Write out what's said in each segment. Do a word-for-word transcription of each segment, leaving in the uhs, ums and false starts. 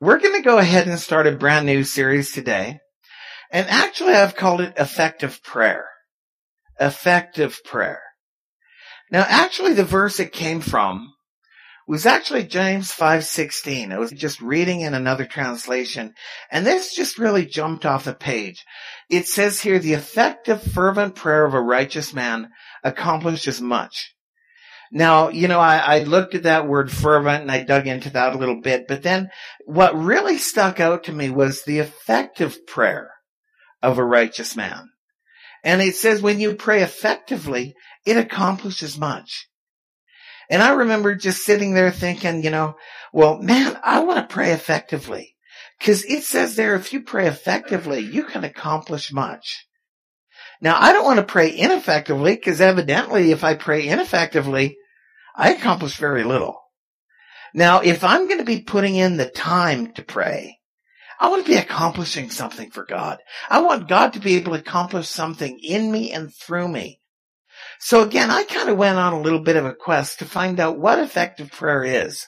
we're going to go ahead and start a brand new series today. And actually, I've called it Effective Prayer. Effective Prayer. Now, actually, the verse it came from was actually James five sixteen. I was just reading in another translation, and this just really jumped off the page. It says here, the effective, fervent prayer of a righteous man accomplishes much. Now, you know, I, I looked at that word fervent and I dug into that a little bit, but then what really stuck out to me was the effective prayer of a righteous man. And it says when you pray effectively, it accomplishes much. And I remember just sitting there thinking, you know, well, man, I want to pray effectively. Because it says there, if you pray effectively, you can accomplish much. Now, I don't want to pray ineffectively, because evidently if I pray ineffectively, I accomplish very little. Now, if I'm going to be putting in the time to pray, I want to be accomplishing something for God. I want God to be able to accomplish something in me and through me. So again, I kind of went on a little bit of a quest to find out what effective prayer is.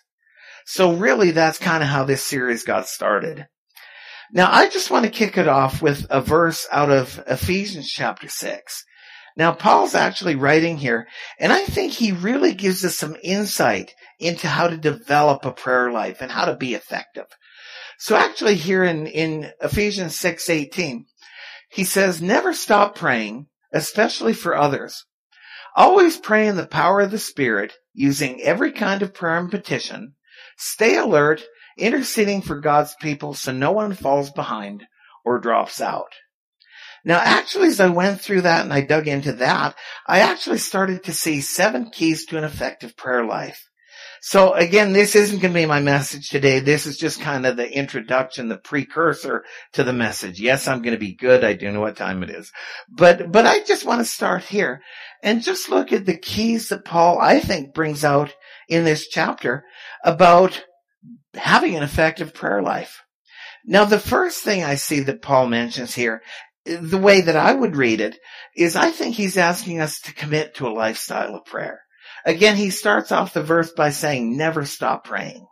So really, that's kind of how this series got started. Now, I just want to kick it off with a verse out of Ephesians chapter six. Now, Paul's actually writing here, and I think he really gives us some insight into how to develop a prayer life and how to be effective. So actually here in, in Ephesians six eighteen, he says, never stop praying, especially for others. Always pray in the power of the Spirit, using every kind of prayer and petition. Stay alert, interceding for God's people so no one falls behind or drops out. Now, actually, as I went through that and I dug into that, I actually started to see seven keys to an effective prayer life. So again, this isn't going to be my message today. This is just kind of the introduction, the precursor to the message. Yes, I'm going to be good. I do know what time it is. But, but I just want to start here and just look at the keys that Paul, I think, brings out in this chapter about having an effective prayer life. Now, the first thing I see that Paul mentions here, the way that I would read it, is I think he's asking us to commit to a lifestyle of prayer. Again, he starts off the verse by saying, never stop praying.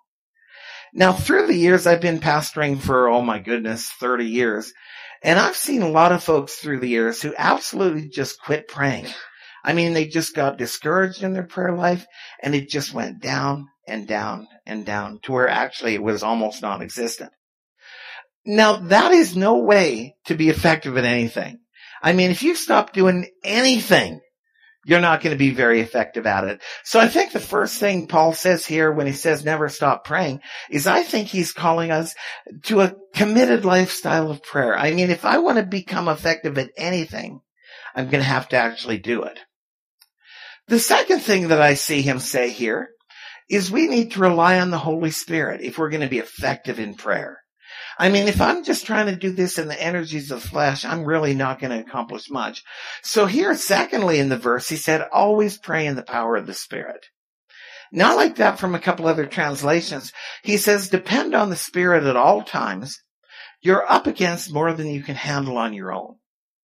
Now, through the years, I've been pastoring for, oh my goodness, thirty years. And I've seen a lot of folks through the years who absolutely just quit praying. I mean, they just got discouraged in their prayer life, and it just went down and down and down to where actually it was almost non-existent. Now, that is no way to be effective at anything. I mean, if you stop doing anything, you're not going to be very effective at it. So I think the first thing Paul says here when he says never stop praying is I think he's calling us to a committed lifestyle of prayer. I mean, if I want to become effective at anything, I'm going to have to actually do it. The second thing that I see him say here is we need to rely on the Holy Spirit if we're going to be effective in prayer. I mean, if I'm just trying to do this in the energies of the flesh, I'm really not going to accomplish much. So here, secondly, in the verse, he said, always pray in the power of the Spirit. Not like that from a couple other translations. He says, depend on the Spirit at all times. You're up against more than you can handle on your own.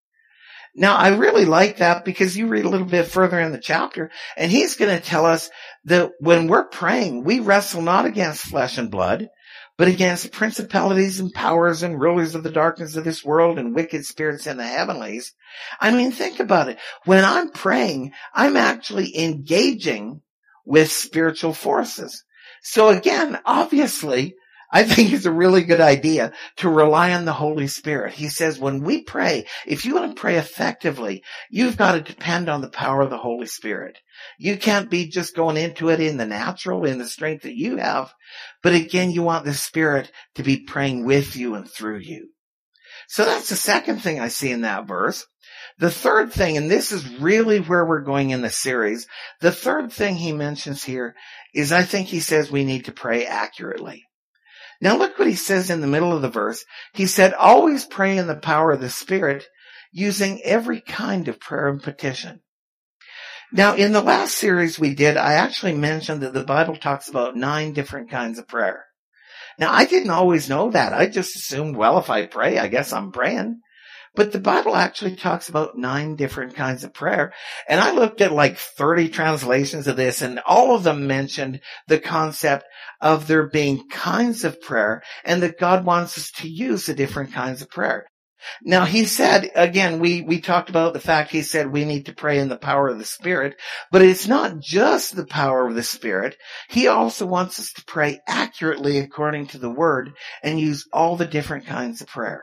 Now, I really like that because you read a little bit further in the chapter, and he's going to tell us that when we're praying, we wrestle not against flesh and blood, but against principalities and powers and rulers of the darkness of this world and wicked spirits in the heavenlies. I mean, think about it. When I'm praying, I'm actually engaging with spiritual forces. So again, obviously, I think it's a really good idea to rely on the Holy Spirit. He says when we pray, if you want to pray effectively, you've got to depend on the power of the Holy Spirit. You can't be just going into it in the natural, in the strength that you have. But again, you want the Spirit to be praying with you and through you. So that's the second thing I see in that verse. The third thing, and this is really where we're going in the series, the third thing he mentions here is I think he says we need to pray accurately. Now look what he says in the middle of the verse. He said, always pray in the power of the Spirit, using every kind of prayer and petition. Now in the last series we did, I actually mentioned that the Bible talks about nine different kinds of prayer. Now I didn't always know that. I just assumed, well, if I pray, I guess I'm praying. But the Bible actually talks about nine different kinds of prayer. And I looked at like thirty translations of this, and all of them mentioned the concept of there being kinds of prayer and that God wants us to use the different kinds of prayer. Now, he said, again, we, we talked about the fact he said we need to pray in the power of the Spirit, but it's not just the power of the Spirit. He also wants us to pray accurately according to the Word and use all the different kinds of prayer.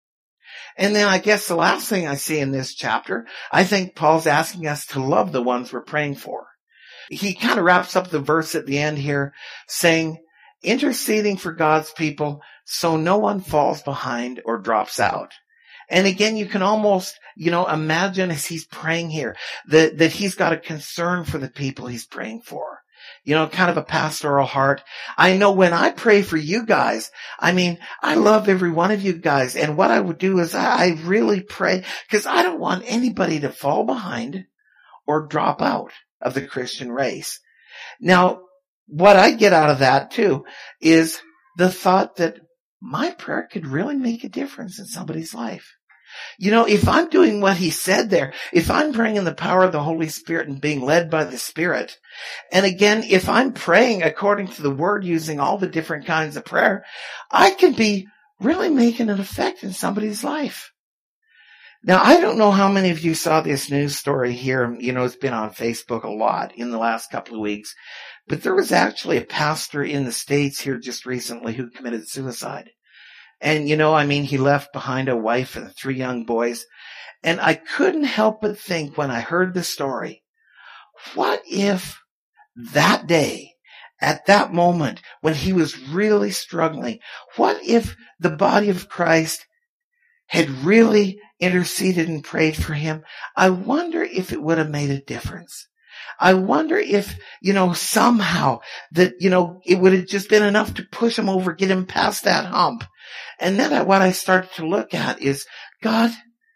And then I guess the last thing I see in this chapter, I think Paul's asking us to love the ones we're praying for. He kind of wraps up the verse at the end here saying, interceding for God's people so no one falls behind or drops out. And again, you can almost, you know, imagine as he's praying here that, that he's got a concern for the people he's praying for. You know, kind of a pastoral heart. I know when I pray for you guys, I mean, I love every one of you guys. And what I would do is I, I really pray because I don't want anybody to fall behind or drop out of the Christian race. Now, what I get out of that too is the thought that my prayer could really make a difference in somebody's life. You know, if I'm doing what he said there, if I'm praying in the power of the Holy Spirit and being led by the Spirit, and again, if I'm praying according to the Word using all the different kinds of prayer, I can be really making an effect in somebody's life. Now, I don't know how many of you saw this news story here. You know, it's been on Facebook a lot in the last couple of weeks. But there was actually a pastor in the States here just recently who committed suicide. And, you know, I mean, he left behind a wife and three young boys. And I couldn't help but think when I heard the story, what if that day, at that moment, when he was really struggling, what if the body of Christ had really interceded and prayed for him? I wonder if it would have made a difference. I wonder if, you know, somehow that, you know, it would have just been enough to push him over, get him past that hump. And then what I started to look at is, God,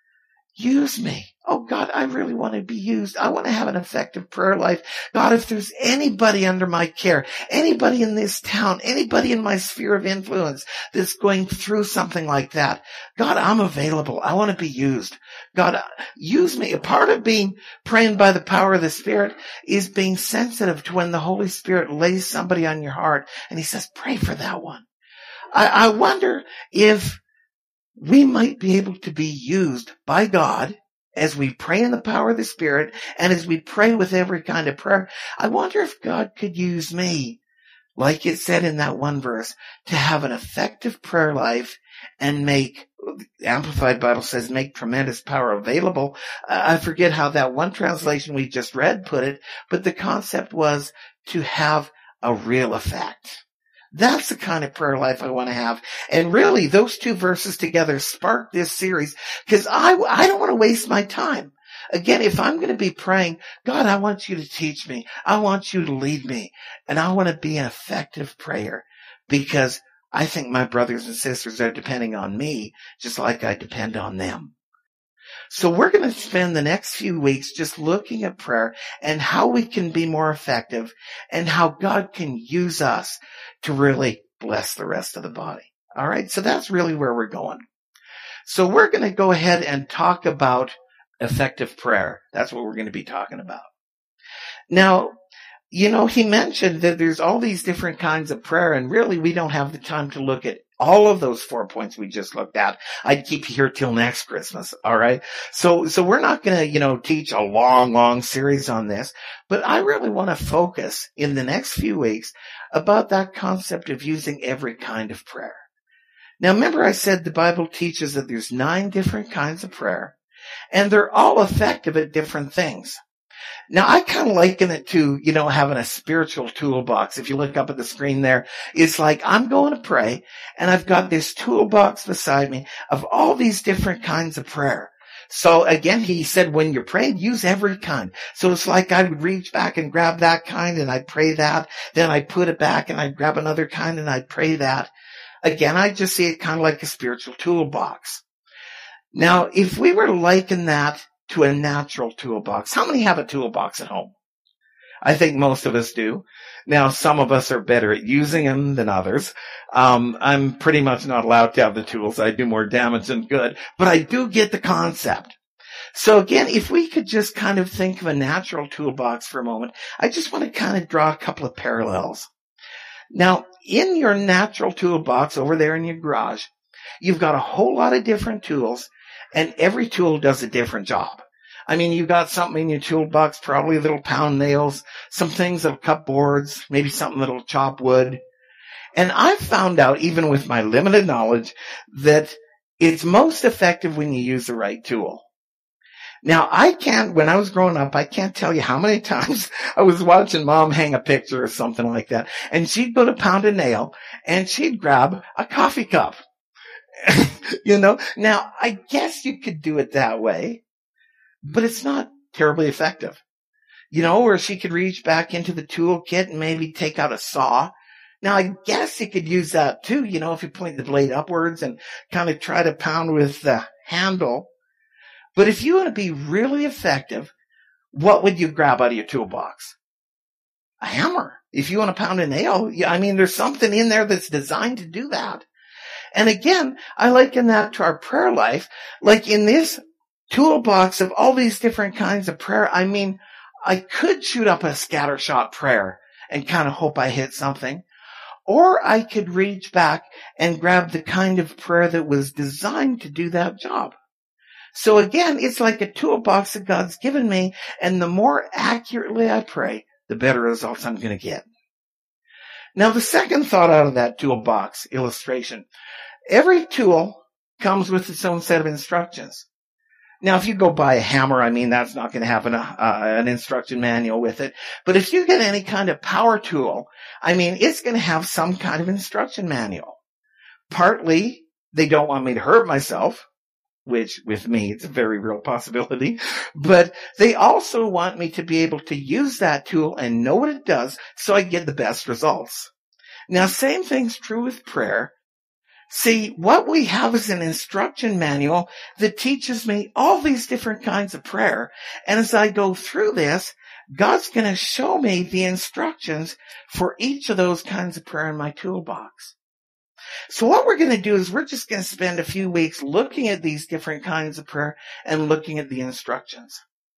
use me. Oh, God, I really want to be used. I want to have an effective prayer life. God, if there's anybody under my care, anybody in this town, anybody in my sphere of influence that's going through something like that, God, I'm available. I want to be used. God, use me. A part of being praying by the power of the Spirit is being sensitive to when the Holy Spirit lays somebody on your heart and he says, pray for that one. I, I wonder if we might be able to be used by God as we pray in the power of the Spirit and as we pray with every kind of prayer. I wonder if God could use me, like it said in that one verse, to have an effective prayer life and make, the Amplified Bible says, make tremendous power available. Uh, I forget how that one translation we just read put it, but the concept was to have a real effect. That's the kind of prayer life I want to have. And really, those two verses together sparked this series because I, I don't want to waste my time. Again, if I'm going to be praying, God, I want you to teach me. I want you to lead me. And I want to be an effective prayer because I think my brothers and sisters are depending on me just like I depend on them. So we're going to spend the next few weeks just looking at prayer and how we can be more effective and how God can use us to really bless the rest of the body. All right. So that's really where we're going. So we're going to go ahead and talk about effective prayer. That's what we're going to be talking about. Now, you know, he mentioned that there's all these different kinds of prayer, and really we don't have the time to look at all of those four points we just looked at. I'd keep you here till next Christmas. All right. So, so we're not going to, you know, teach a long, long series on this, but I really want to focus in the next few weeks about that concept of using every kind of prayer. Now, remember I said the Bible teaches that there's nine different kinds of prayer, and they're all effective at different things. Now, I kind of liken it to, you know, having a spiritual toolbox. If you look up at the screen there, it's like I'm going to pray, and I've got this toolbox beside me of all these different kinds of prayer. So again, he said, when you're praying, use every kind. So it's like I would reach back and grab that kind, and I'd pray that. Then I'd put it back, and I'd grab another kind, and I'd pray that. Again, I just see it kind of like a spiritual toolbox. Now, if we were to liken that to a natural toolbox. How many have a toolbox at home? I think most of us do. Now, some of us are better at using them than others. Um, I'm pretty much not allowed to have the tools. I do more damage than good, but I do get the concept. So again, if we could just kind of think of a natural toolbox for a moment, I just want to kind of draw a couple of parallels. Now, in your natural toolbox over there in your garage, you've got a whole lot of different tools, and every tool does a different job. I mean, you've got something in your toolbox, probably little pound nails, some things that'll cut boards, maybe something that'll chop wood. And I've found out, even with my limited knowledge, that it's most effective when you use the right tool. Now, I can't, when I was growing up, I can't tell you how many times I was watching Mom hang a picture or something like that, and she'd go to pound a nail, and she'd grab a coffee cup. You know, now, I guess you could do it that way, but it's not terribly effective. You know, or she could reach back into the toolkit and maybe take out a saw. Now, I guess you could use that too, you know, if you point the blade upwards and kind of try to pound with the handle. But if you want to be really effective, what would you grab out of your toolbox? A hammer. If you want to pound a nail, I mean, there's something in there that's designed to do that. And again, I liken that to our prayer life. Like in this toolbox of all these different kinds of prayer, I mean, I could shoot up a scattershot prayer and kind of hope I hit something. Or I could reach back and grab the kind of prayer that was designed to do that job. So again, it's like a toolbox that God's given me, and the more accurately I pray, the better results I'm going to get. Now, the second thought out of that toolbox illustration, every tool comes with its own set of instructions. Now, if you go buy a hammer, I mean, that's not going to have an, uh, an instruction manual with it. But if you get any kind of power tool, I mean, it's going to have some kind of instruction manual. Partly, they don't want me to hurt myself, which with me, it's a very real possibility. But they also want me to be able to use that tool and know what it does so I get the best results. Now, same thing's true with prayer. See, what we have is an instruction manual that teaches me all these different kinds of prayer. And as I go through this, God's going to show me the instructions for each of those kinds of prayer in my toolbox. So what we're going to do is we're just going to spend a few weeks looking at these different kinds of prayer and looking at the instructions.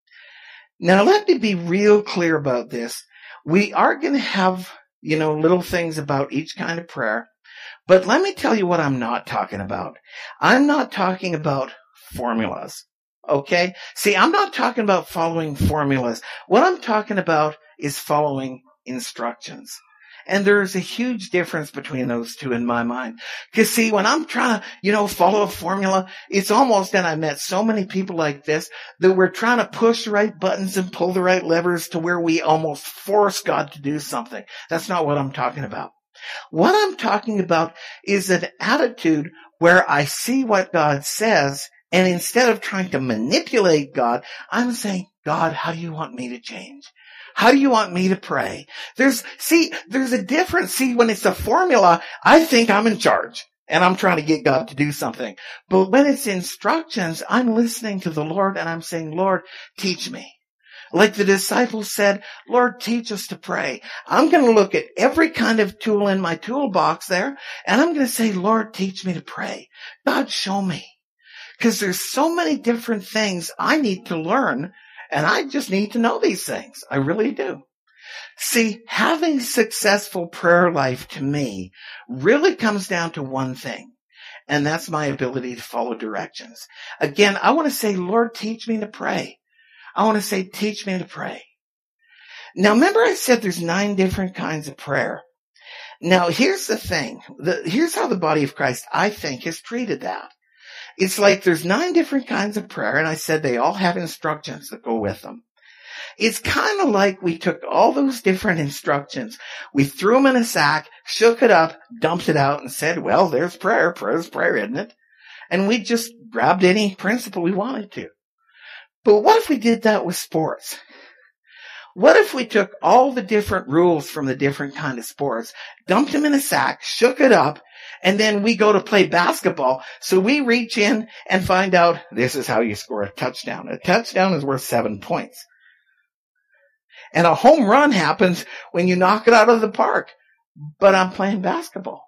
Now, let me be real clear about this. We are going to have, you know, little things about each kind of prayer. But let me tell you what I'm not talking about. I'm not talking about formulas. Okay? See, I'm not talking about following formulas. What I'm talking about is following instructions. And there's a huge difference between those two in my mind. Because see, when I'm trying to, you know, follow a formula, it's almost, and I met so many people like this, that we're trying to push the right buttons and pull the right levers to where we almost force God to do something. That's not what I'm talking about. What I'm talking about is an attitude where I see what God says, and instead of trying to manipulate God, I'm saying, God, how do you want me to change? How do you want me to pray? There's, see, there's a difference. See, when it's a formula, I think I'm in charge and I'm trying to get God to do something. But when it's instructions, I'm listening to the Lord and I'm saying, Lord, teach me. Like the disciples said, Lord, teach us to pray. I'm going to look at every kind of tool in my toolbox there, and I'm going to say, Lord, teach me to pray. God, show me. Because there's so many different things I need to learn, and I just need to know these things. I really do. See, having a successful prayer life to me really comes down to one thing, and that's my ability to follow directions. Again, I want to say, Lord, teach me to pray. I want to say, teach me to pray. Now, remember I said there's nine different kinds of prayer. Now, here's the thing. The, here's how the body of Christ, I think, has treated that. It's like there's nine different kinds of prayer, and I said they all have instructions that go with them. It's kind of like we took all those different instructions, we threw them in a sack, shook it up, dumped it out, and said, well, there's prayer. Prayer's prayer, isn't it? And we just grabbed any principle we wanted to. But what if we did that with sports? What if we took all the different rules from the different kind of sports, dumped them in a sack, shook it up, and then we go to play basketball. So we reach in and find out this is how you score a touchdown. A touchdown is worth seven points. And a home run happens when you knock it out of the park. But I'm playing basketball.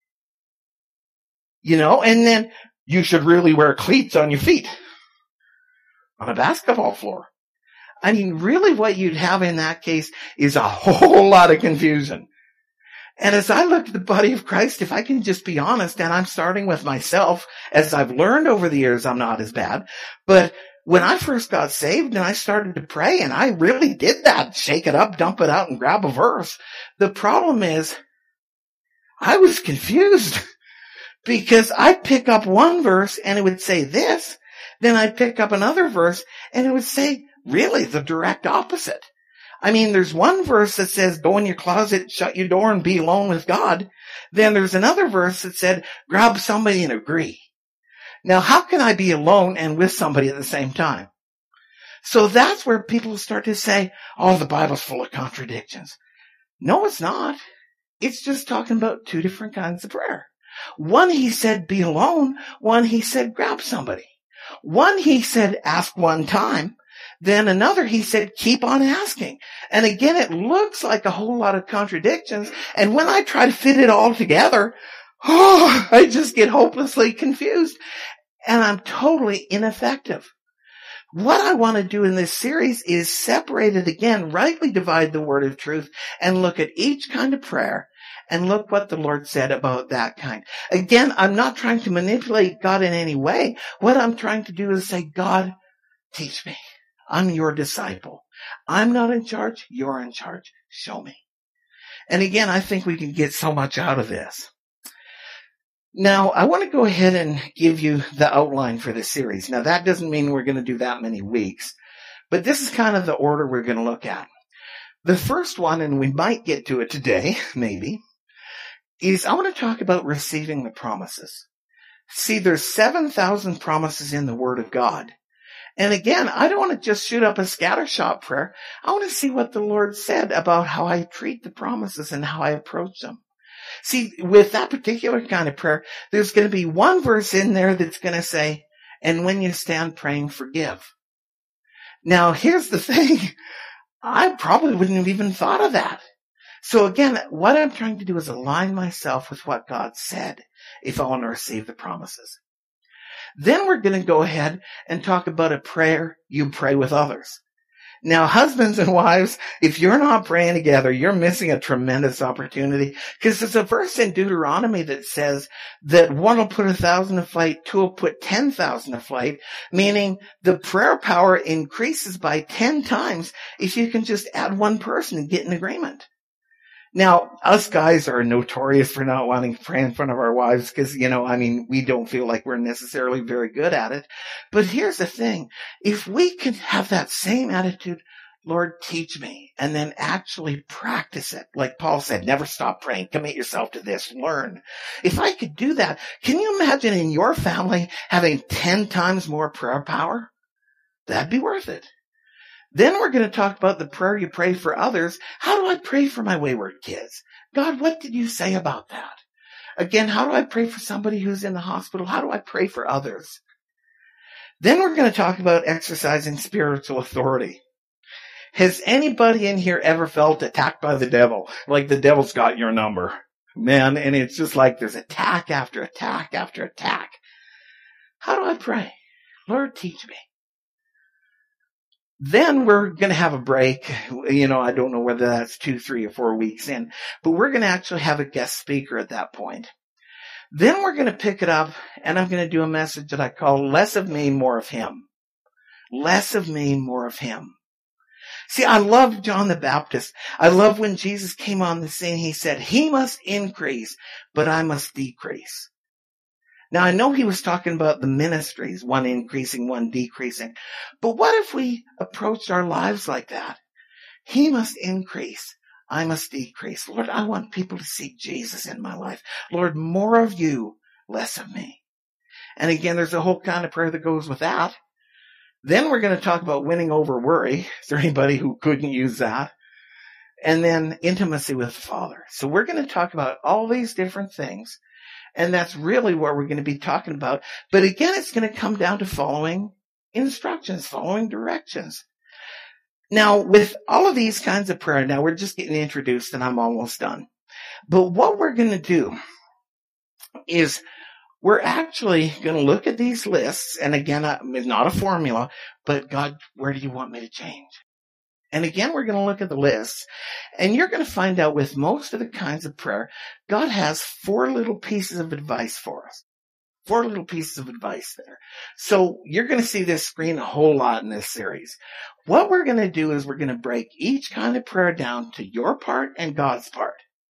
You know, and then you should really wear cleats on your feet on a basketball floor. I mean, really what you'd have in that case is a whole lot of confusion. And as I look at the body of Christ, if I can just be honest, and I'm starting with myself, as I've learned over the years, I'm not as bad. But when I first got saved and I started to pray, and I really did that, shake it up, dump it out, and grab a verse, the problem is I was confused because I'd pick up one verse and it would say this, then I'd pick up another verse and it would say really the direct opposite. I mean, there's one verse that says, go in your closet, shut your door, and be alone with God. Then there's another verse that said, grab somebody and agree. Now, how can I be alone and with somebody at the same time? So that's where people start to say, oh, the Bible's full of contradictions. No, it's not. It's just talking about two different kinds of prayer. One, he said, be alone. One, he said, grab somebody. One, he said, ask one time. Then another, he said, keep on asking. And again, it looks like a whole lot of contradictions. And when I try to fit it all together, oh, I just get hopelessly confused. And I'm totally ineffective. What I want to do in this series is separate it again, rightly divide the word of truth, and look at each kind of prayer and look what the Lord said about that kind. Again, I'm not trying to manipulate God in any way. What I'm trying to do is say, God, teach me. I'm your disciple. I'm not in charge. You're in charge. Show me. And again, I think we can get so much out of this. Now, I want to go ahead and give you the outline for this series. Now, that doesn't mean we're going to do that many weeks, but this is kind of the order we're going to look at. The first one, and we might get to it today, maybe, is I want to talk about receiving the promises. See, there's seven thousand promises in the Word of God. And again, I don't want to just shoot up a scattershot prayer. I want to see what the Lord said about how I treat the promises and how I approach them. See, with that particular kind of prayer, there's going to be one verse in there that's going to say, and when you stand praying, forgive. Now, here's the thing. I probably wouldn't have even thought of that. So again, what I'm trying to do is align myself with what God said if I want to receive the promises. Then we're going to go ahead and talk about a prayer you pray with others. Now, husbands and wives, if you're not praying together, you're missing a tremendous opportunity, because there's a verse in Deuteronomy that says that one will put a thousand to flight, two will put ten thousand to flight, meaning the prayer power increases by ten times if you can just add one person and get an agreement. Now, us guys are notorious for not wanting to pray in front of our wives because, you know, I mean, we don't feel like we're necessarily very good at it. But here's the thing. If we could have that same attitude, Lord, teach me, and then actually practice it. Like Paul said, never stop praying. Commit yourself to this. Learn. If I could do that, can you imagine in your family having ten times more prayer power? That'd be worth it. Then we're going to talk about the prayer you pray for others. How do I pray for my wayward kids? God, what did you say about that? Again, how do I pray for somebody who's in the hospital? How do I pray for others? Then we're going to talk about exercising spiritual authority. Has anybody in here ever felt attacked by the devil? Like the devil's got your number. Man, and it's just like there's attack after attack after attack. How do I pray? Lord, teach me. Then we're going to have a break. You know, I don't know whether that's two, three, or four weeks in, but we're going to actually have a guest speaker at that point. Then we're going to pick it up, and I'm going to do a message that I call Less of Me, More of Him. Less of me, more of Him. See, I love John the Baptist. I love when Jesus came on the scene, he said, He must increase, but I must decrease. Now, I know he was talking about the ministries, one increasing, one decreasing. But what if we approached our lives like that? He must increase. I must decrease. Lord, I want people to see Jesus in my life. Lord, more of you, less of me. And again, there's a whole kind of prayer that goes with that. Then we're going to talk about winning over worry. Is there anybody who couldn't use that? And then intimacy with the Father. So we're going to talk about all these different things. And that's really what we're going to be talking about. But again, it's going to come down to following instructions, following directions. Now, with all of these kinds of prayer, now we're just getting introduced and I'm almost done. But what we're going to do is we're actually going to look at these lists. And again, it's not a formula, but God, where do you want me to change? And again, we're going to look at the lists and you're going to find out with most of the kinds of prayer, God has four little pieces of advice for us. Four little pieces of advice there. So you're going to see this screen a whole lot in this series. What we're going to do is we're going to break each kind of prayer down to your part and God's part.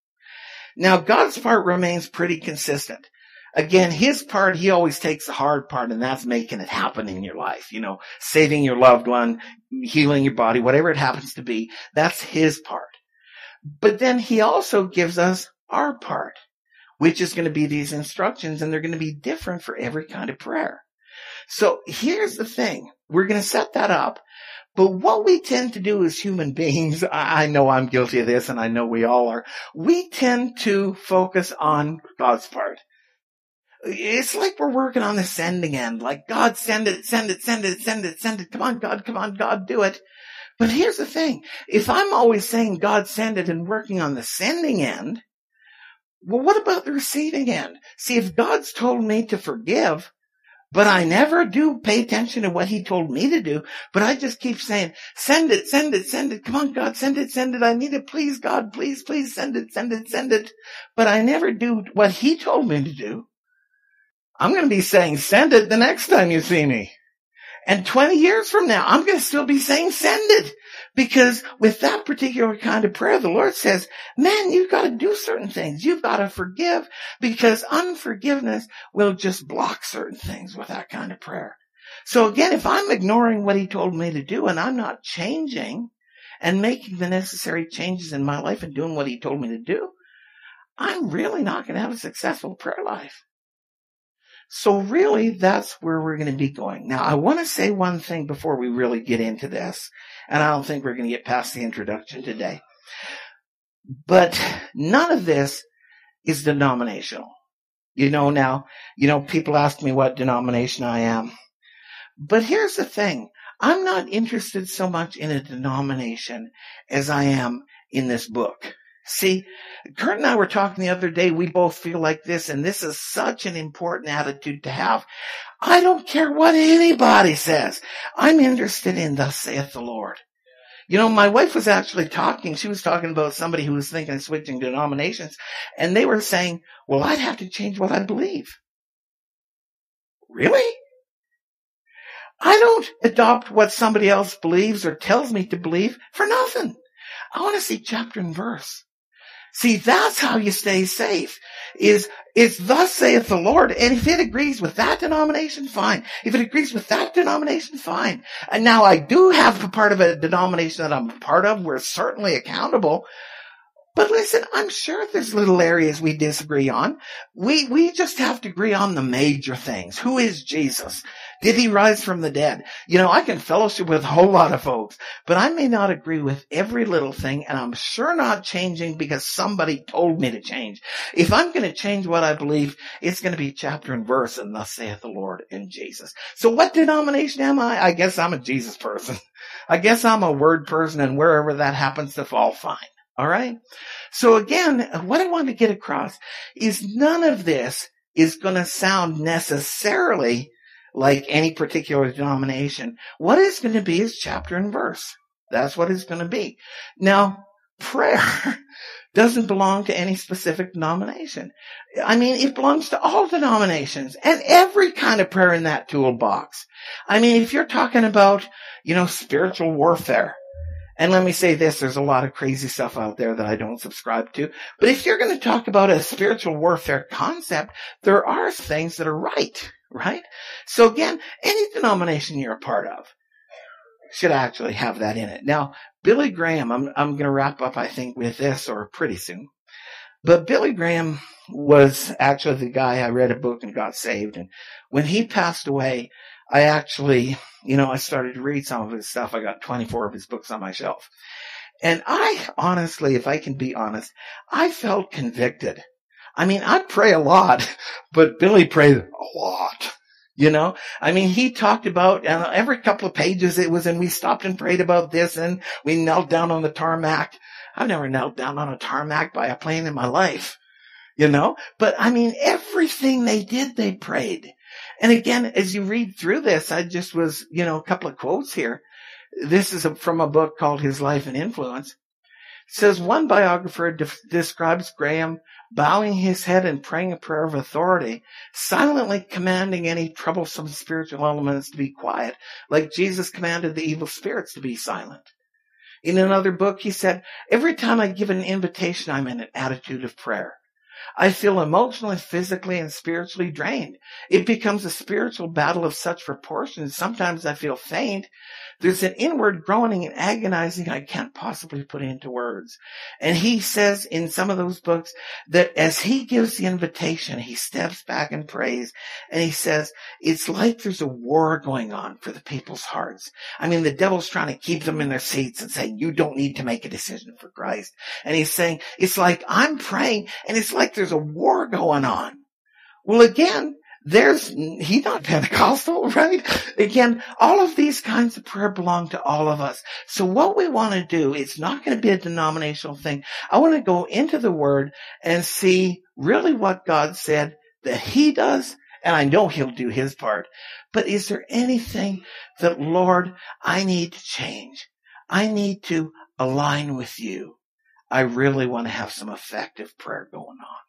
Now, God's part remains pretty consistent. Again, his part, he always takes the hard part, and that's making it happen in your life. You know, saving your loved one, healing your body, whatever it happens to be, that's his part. But then he also gives us our part, which is going to be these instructions, and they're going to be different for every kind of prayer. So here's the thing. We're going to set that up. But what we tend to do as human beings, I know I'm guilty of this, and I know we all are, we tend to focus on God's part. It's like we're working on the sending end, like God, send it, send it, send it, send it, send it. Come on, God, come on, God, do it. But here's the thing. If I'm always saying God, send it and working on the sending end, well, what about the receiving end? See, if God's told me to forgive, but I never do pay attention to what he told me to do, but I just keep saying, send it, send it, send it. Come on, God, send it, send it. I need it. Please, God, please, please send it, send it, send it. But I never do what he told me to do. I'm going to be saying, send it the next time you see me. And twenty years from now, I'm going to still be saying, send it. Because with that particular kind of prayer, the Lord says, man, you've got to do certain things. You've got to forgive, because unforgiveness will just block certain things with that kind of prayer. So again, if I'm ignoring what he told me to do and I'm not changing and making the necessary changes in my life and doing what he told me to do, I'm really not going to have a successful prayer life. So really, that's where we're going to be going. Now, I want to say one thing before we really get into this, and I don't think we're going to get past the introduction today. But none of this is denominational. You know, now, you know, people ask me what denomination I am. But here's the thing. I'm not interested so much in a denomination as I am in this book. See, Kurt and I were talking the other day, we both feel like this, and this is such an important attitude to have. I don't care what anybody says. I'm interested in thus saith the Lord. You know, my wife was actually talking, she was talking about somebody who was thinking of switching denominations, and they were saying, well, I'd have to change what I believe. Really? I don't adopt what somebody else believes or tells me to believe for nothing. I want to see chapter and verse. See, that's how you stay safe, is it's thus saith the Lord. And if it agrees with that denomination, fine. If it agrees with that denomination, fine. And now I do have a part of a denomination that I'm a part of. We're certainly accountable. But listen, I'm sure there's little areas we disagree on. We, we just have to agree on the major things. Who is Jesus? Did he rise from the dead? You know, I can fellowship with a whole lot of folks, but I may not agree with every little thing, and I'm sure not changing because somebody told me to change. If I'm going to change what I believe, it's going to be chapter and verse, and thus saith the Lord in Jesus. So what denomination am I? I guess I'm a Jesus person. I guess I'm a word person, and wherever that happens to fall, fine. All right. So again, what I want to get across is none of this is going to sound necessarily like any particular denomination. What it's going to be is chapter and verse. That's what it's going to be. Now, prayer doesn't belong to any specific denomination. I mean, it belongs to all denominations and every kind of prayer in that toolbox. I mean, if you're talking about, you know, spiritual warfare, and let me say this, there's a lot of crazy stuff out there that I don't subscribe to. But if you're going to talk about a spiritual warfare concept, there are things that are right, right? So again, any denomination you're a part of should actually have that in it. Now, Billy Graham, I'm, I'm going to wrap up, I think, with this, or pretty soon. But Billy Graham was actually the guy I read a book and got saved. And when he passed away, I actually, you know, I started to read some of his stuff. I got twenty-four of his books on my shelf. And I honestly, if I can be honest, I felt convicted. I mean, I pray a lot, but Billy prayed a lot. You know, I mean, he talked about, and every couple of pages it was, and we stopped and prayed about this, and we knelt down on the tarmac. I've never knelt down on a tarmac by a plane in my life, you know, but I mean, everything they did, they prayed. And again, as you read through this, I just was, you know, a couple of quotes here. This is a, from a book called His Life and Influence. It says one biographer de- describes Graham bowing his head and praying a prayer of authority, silently commanding any troublesome spiritual elements to be quiet, like Jesus commanded the evil spirits to be silent. In another book, he said, every time I give an invitation, I'm in an attitude of prayer. I feel emotionally, physically, and spiritually drained. It becomes a spiritual battle of such proportions. Sometimes I feel faint. There's an inward groaning and agonizing I can't possibly put into words. And he says in some of those books that as he gives the invitation, he steps back and prays. And he says, it's like there's a war going on for the people's hearts. I mean, the devil's trying to keep them in their seats and saying, you don't need to make a decision for Christ. And he's saying, it's like I'm praying and it's like there's a war going on. Well, again, There's, he's not Pentecostal, right? Again, all of these kinds of prayer belong to all of us. So what we want to do, it's not going to be a denominational thing. I want to go into the Word and see really what God said that He does, and I know He'll do His part. But is there anything that, Lord, I need to change? I need to align with You. I really want to have some effective prayer going on.